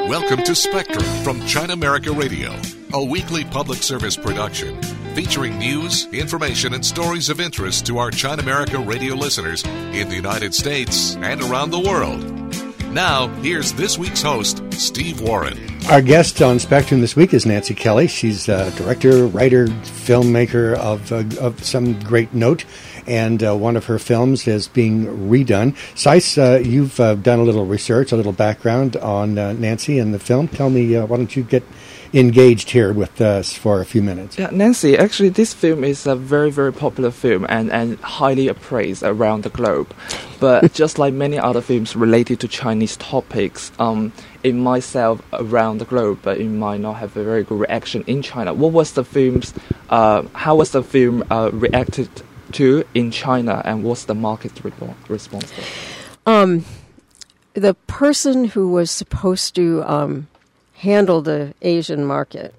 Welcome to Spectrum from China America Radio, a weekly public service production featuring news, information, and stories of interest to our China America Radio listeners in the United States and around the world. Now, here's this week's host, Steve Warren. Our guest on Spectrum this week is Nancy Kelly. She's a director, writer, filmmaker of some great note, and one of her films is being redone. Seiss, you've done a little research, a little background on Nancy and the film. Tell me, why don't you get engaged here with us for a few minutes? Yeah, Nancy, actually this film is a very, very popular film and highly appraised around the globe. But just like many other films related to Chinese topics, it might sell around the globe, but it might not have a very good reaction in China. What was the film's, how was the film reacted to in China, and what's the market response there? The person who was supposed to handle the Asian market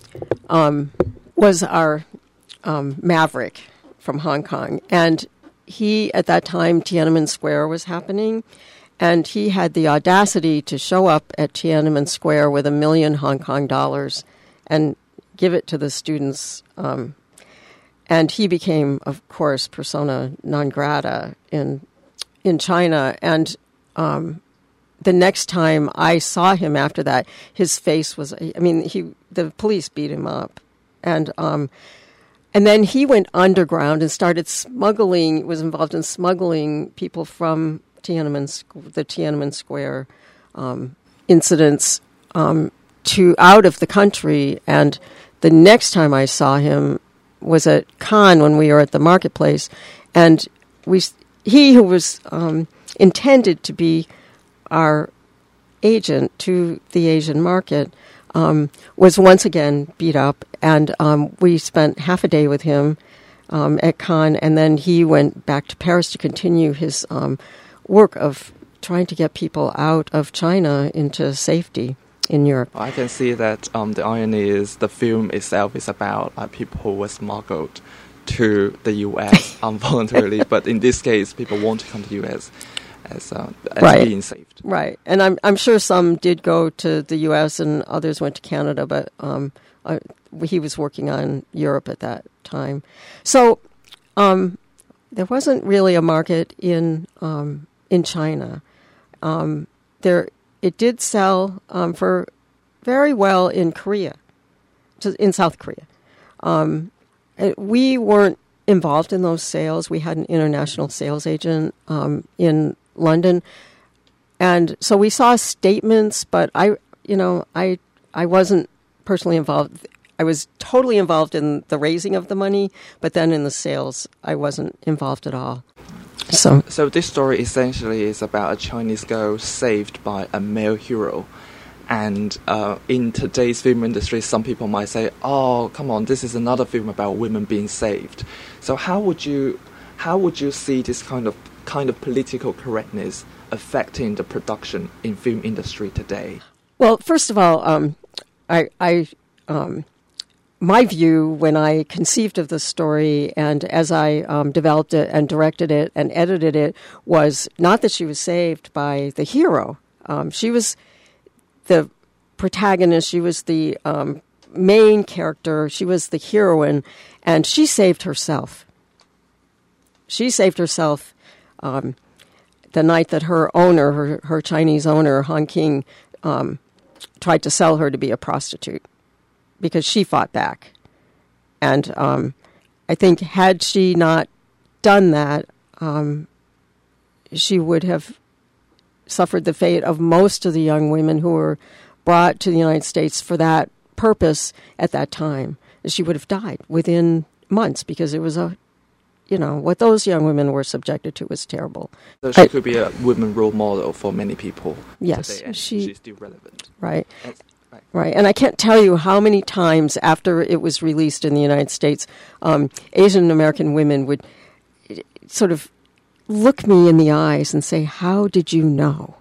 was our Maverick from Hong Kong. And he, at that time, Tiananmen Square was happening, and he had the audacity to show up at Tiananmen Square with $1 million Hong Kong dollars and give it to the students. And he became, of course, persona non grata in China. And the next time I saw him after that, his face was, the police beat him up. And then he went underground and started smuggling, was involved in smuggling people from the Tiananmen Square incidents out of the country. And the next time I saw him was at Cannes when we were at the marketplace. And he who was intended to be our agent to the Asian market was once again beat up, and we spent half a day with him at Cannes, and then he went back to Paris to continue his work of trying to get people out of China into safety in Europe. I can see that the irony is the film itself is about people who were smuggled to the U.S. involuntarily, but in this case, people want to come to the U.S. as right. being saved. Right, and I'm sure some did go to the U.S. and others went to Canada, but he was working on Europe at that time. So there wasn't really a market in China. It did sell for very well in Korea, in South Korea. We weren't involved in those sales. We had an international sales agent in London, and so we saw statements, but I wasn't personally involved. I was totally involved in the raising of the money, but then in the sales, I wasn't involved at all. So this story essentially is about a Chinese girl saved by a male hero. And in today's film industry, some people might say, "Oh, come on, this is another film about women being saved." So how would you see this kind of political correctness affecting the production in film industry today? Well, first of all, my view when I conceived of the story and as I developed it and directed it and edited it was not that she was saved by the hero. She was the protagonist. She was the main character. She was the heroine, and she saved herself. She saved herself the night that her owner, her Chinese owner, Han King, tried to sell her to be a prostitute, because she fought back. And I think had she not done that, she would have suffered the fate of most of the young women who were brought to the United States for that purpose at that time. She would have died within months, because it was what those young women were subjected to was terrible. So she could be a woman role model for many people. Yes, today, and she's still relevant. Right. Right, and I can't tell you how many times after it was released in the United States, Asian American women would sort of look me in the eyes and say, "How did you know?"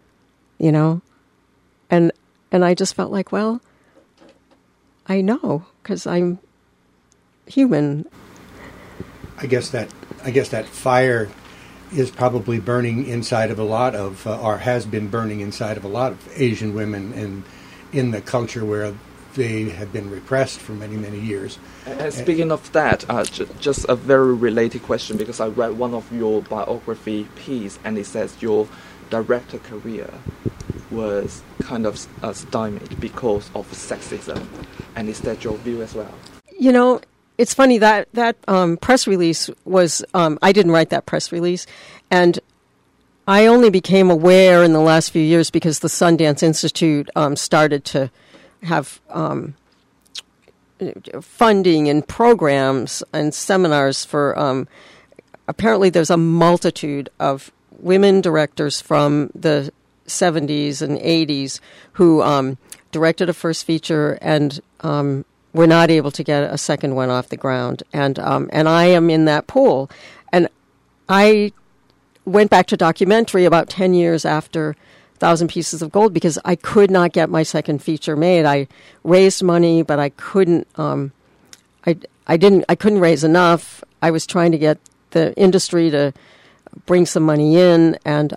And I just felt like, well, I know because I'm human. I guess that fire is probably burning inside of a lot of, or has been burning inside of a lot of Asian women, and in the culture where they have been repressed for many, many years. Speaking of that, just a very related question, because I read one of your biography piece, and it says your director career was kind of stymied because of sexism, and is that your view as well? You know, it's funny that press release was, I didn't write that press release, and I only became aware in the last few years because the Sundance Institute started to have funding and programs and seminars for, apparently there's a multitude of women directors from the 70s and 80s who directed a first feature and were not able to get a second one off the ground. And I am in that pool. And I went back to documentary about 10 years after 1,000 Pieces of Gold because I could not get my second feature made. I raised money, but I couldn't. I couldn't raise enough. I was trying to get the industry to bring some money in, and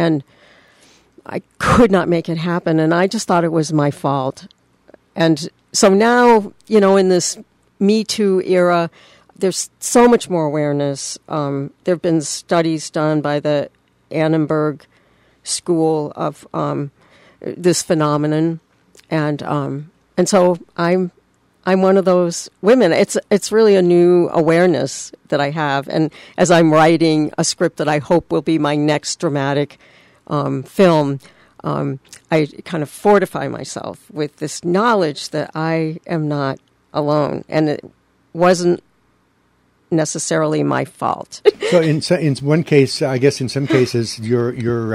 I could not make it happen. And I just thought it was my fault. And so now, you know, in this Me Too era, there's so much more awareness. There have been studies done by the Annenberg School of this phenomenon, and so I'm one of those women. It's really a new awareness that I have, and as I'm writing a script that I hope will be my next dramatic film, I kind of fortify myself with this knowledge that I am not alone, and it wasn't necessarily my fault. So in one case, I guess in some cases, your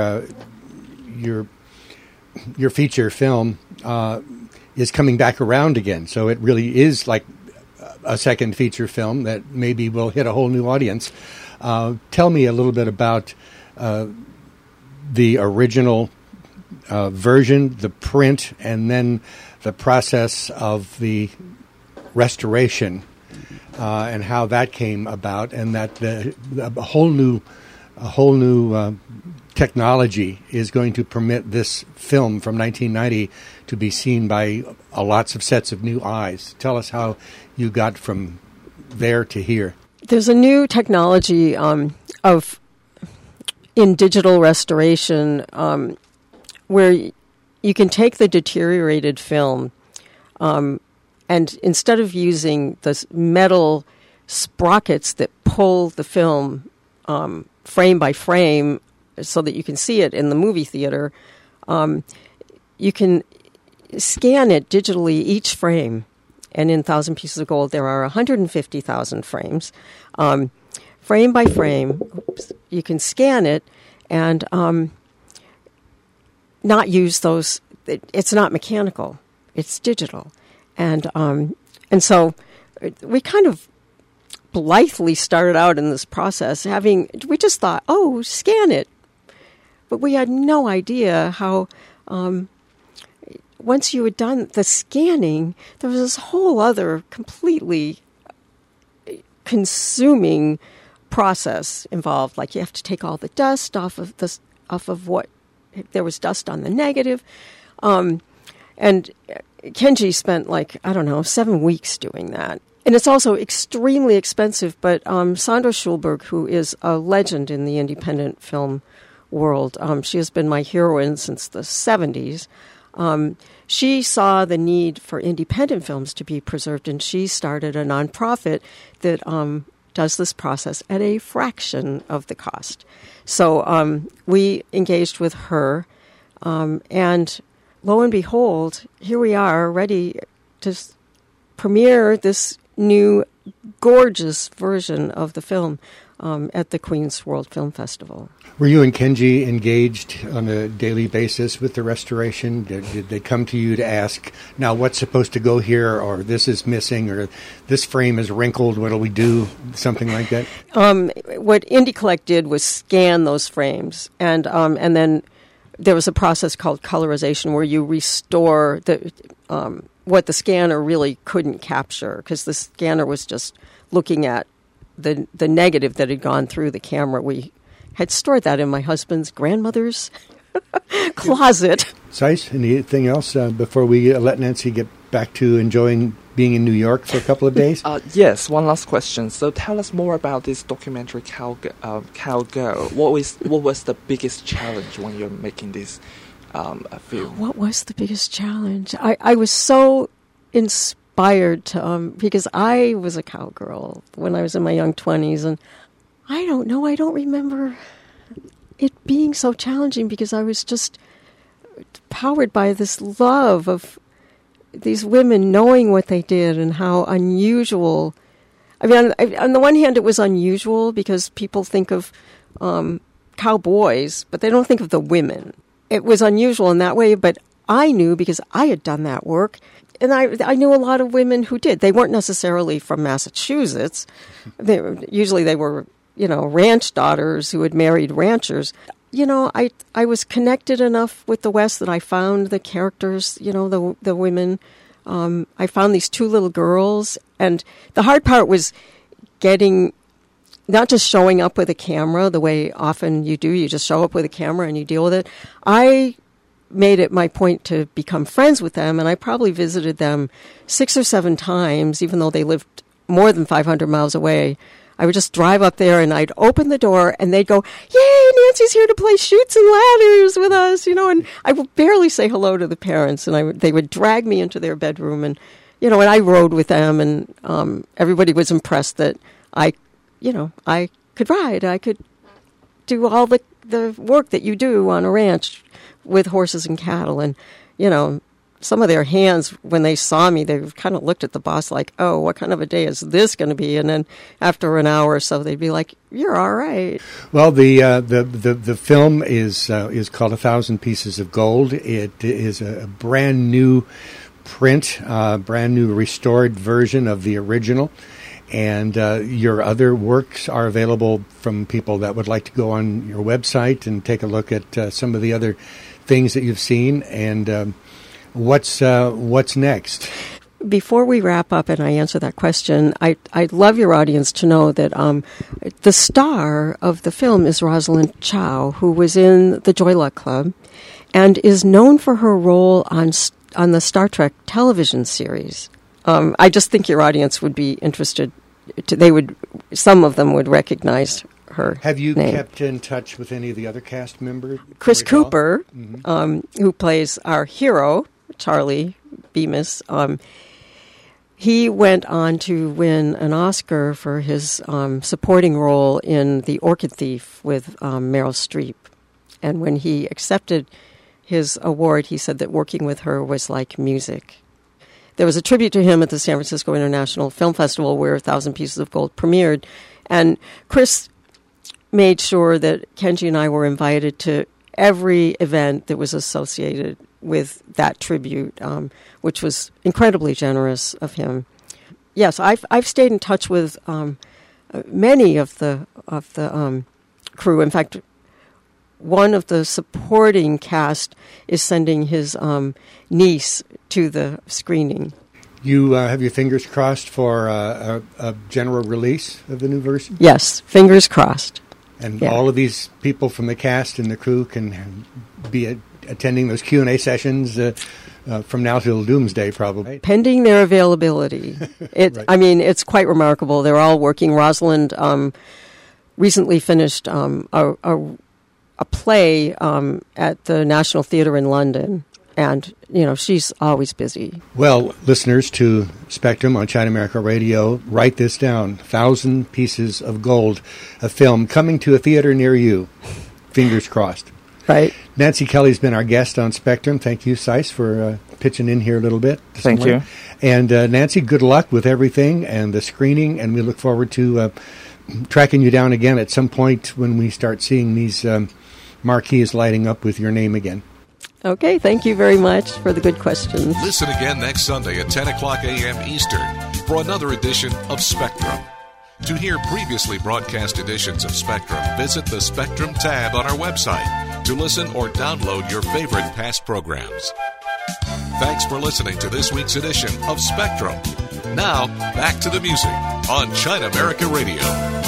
feature film is coming back around again. So it really is like a second feature film that maybe will hit a whole new audience. Tell me a little bit about the original version, the print, and then the process of the restoration. And how that came about, and that a whole new technology is going to permit this film from 1990 to be seen by lots of sets of new eyes. Tell us how you got from there to here. There's a new technology in digital restoration where you can take the deteriorated film. And instead of using the metal sprockets that pull the film frame by frame so that you can see it in the movie theater, you can scan it digitally each frame. And in 1,000 Pieces of Gold, there are 150,000 frames. Frame by frame, you can scan it and not use those. It's not mechanical. It's digital. And so we kind of blithely started out in this process we just thought, oh, scan it. But we had no idea how, once you had done the scanning, there was this whole other completely consuming process involved. Like you have to take all the dust off of what, there was dust on the negative. And Kenji spent 7 weeks doing that. And it's also extremely expensive, but Sandra Schulberg, who is a legend in the independent film world, she has been my heroine since the 70s. She saw the need for independent films to be preserved, and she started a nonprofit that does this process at a fraction of the cost. So we engaged with her, and lo and behold, here we are, ready to premiere this new, gorgeous version of the film at the Queen's World Film Festival. Were you and Kenji engaged on a daily basis with the restoration? Did they come to you to ask, now what's supposed to go here, or this is missing, or this frame is wrinkled, what'll we do, something like that? What IndieCollect did was scan those frames, and then there was a process called colorization where you restore what the scanner really couldn't capture, because the scanner was just looking at the negative that had gone through the camera. We had stored that in my husband's grandmother's closet. Seiss, anything else before we let Nancy get back to enjoying being in New York for a couple of days? Yes, one last question. So tell us more about this documentary Cowgirl. What was the biggest challenge when you're making this film? What was the biggest challenge? I was so inspired to, because I was a cowgirl when I was in my young 20s, and I don't remember it being so challenging because I was just powered by this love of these women knowing what they did and how unusual. I mean, on the one hand, it was unusual because people think of cowboys, but they don't think of the women. It was unusual in that way, but I knew because I had done that work, and I knew a lot of women who did. They weren't necessarily from Massachusetts. They were, ranch daughters who had married ranchers. I was connected enough with the West that I found the characters, the women. I found these two little girls. And the hard part was not just showing up with a camera the way often you do. You just show up with a camera and you deal with it. I made it my point to become friends with them, and I probably visited them 6 or 7 times, even though they lived more than 500 miles away. I would just drive up there, and I'd open the door, and they'd go, "Yay, Nancy's here to play Chutes and Ladders with us," and I would barely say hello to the parents, and they would drag me into their bedroom, and and I rode with them, and everybody was impressed that I could ride. I could do all the work that you do on a ranch with horses and cattle, and some of their hands, when they saw me, they kind of looked at the boss like, "Oh, what kind of a day is this going to be?" And then after an hour or so, they'd be like, "You're all right." Well, the film is called 1,000 Pieces of Gold. It is a brand new print, brand new restored version of the original. And your other works are available from people that would like to go on your website and take a look at some of the other things that you've seen. And what's next? Before we wrap up and I answer that question, I'd love your audience to know that the star of the film is Rosalind Chow, who was in the Joy Luck Club and is known for her role on the Star Trek television series. I just think your audience would be interested. Some of them would recognize her. Have you name. Kept in touch with any of the other cast members? Chris Cooper, who plays our hero, Charlie Bemis, he went on to win an Oscar for his supporting role in The Orchid Thief with Meryl Streep. And when he accepted his award, he said that working with her was like music. There was a tribute to him at the San Francisco International Film Festival where 1,000 Pieces of Gold premiered. And Chris made sure that Kenji and I were invited to every event that was associated with that tribute, which was incredibly generous of him. Yes, I've stayed in touch with many of the crew. In fact, one of the supporting cast is sending his niece to the screening. You have your fingers crossed for a general release of the new version? Yes, fingers crossed. And all of these people from the cast and the crew can be attending those Q&A sessions from now till doomsday, probably. Pending their availability. Right. I mean, it's quite remarkable. They're all working. Rosalind recently finished a play at the National Theatre in London. And, she's always busy. Well, listeners to Spectrum on China America Radio, write this down. 1,000 Pieces of Gold, a film coming to a theater near you. Fingers crossed. Right. Nancy Kelly's been our guest on Spectrum. Thank you, Seiss, for pitching in here a little bit. Thank you. And Nancy, good luck with everything and the screening, and we look forward to tracking you down again at some point when we start seeing these marquees lighting up with your name again. Okay, thank you very much for the good questions. Listen again next Sunday at 10 o'clock a.m. Eastern for another edition of Spectrum. To hear previously broadcast editions of Spectrum, visit the Spectrum tab on our website to listen or download your favorite past programs. Thanks for listening to this week's edition of Spectrum. Now, back to the music on China America Radio.